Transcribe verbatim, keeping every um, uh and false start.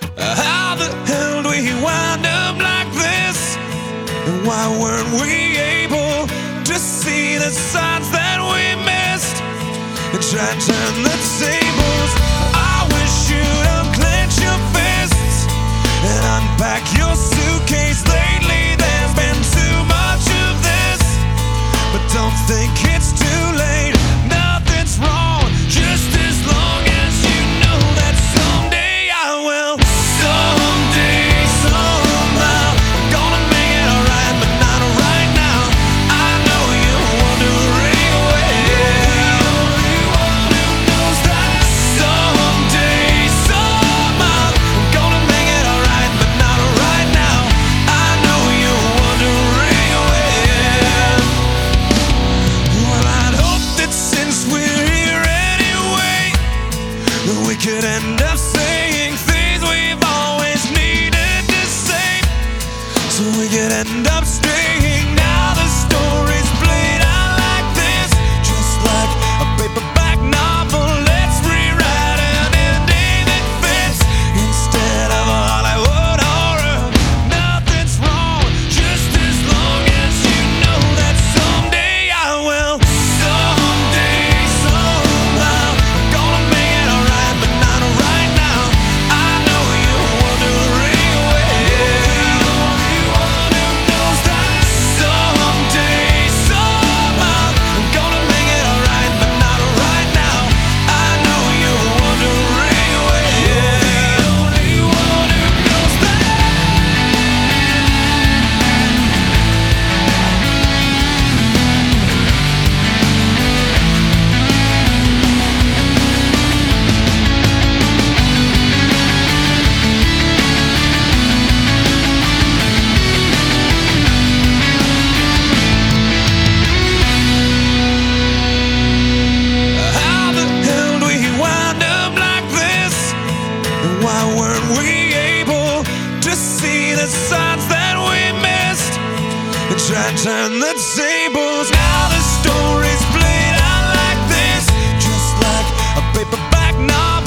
How the hell do we wind up like this? And why weren't we able to see the signs that we missed and try to turn the tables? I wish you'd unclench your fists and unpack your suitcase. Lately there's been too much of this, but don't think it's too late. Nothing's wrong, just as long as you know that someday I will. Someday, somehow, gonna make it alright, but not right now. I know you're wondering where. The only one who knows that. Someday, somehow, gonna make it alright, but not right now. I know you're wondering where. Well, I'd hope that since we're here anyway, that we could end up saying things we've always needed to say, so we could end up staying. Now the story's played out like this, just like a paperback novel. Let's rewrite an ending that fits instead of a Hollywood horror. Nothing's wrong, just as long as you know that someday I will. Someday, somehow, gonna make it alright, but not right now. I know you're wondering where. The only one who knows that. Someday, somehow, gonna make it alright, but not right now. I know you're wondering where. The only one who knows that. How the hell do we wind up like this? And why weren't we able to see the signs that we missed and try to turn the tables? Now the story's played out like this, just like a paperback novel.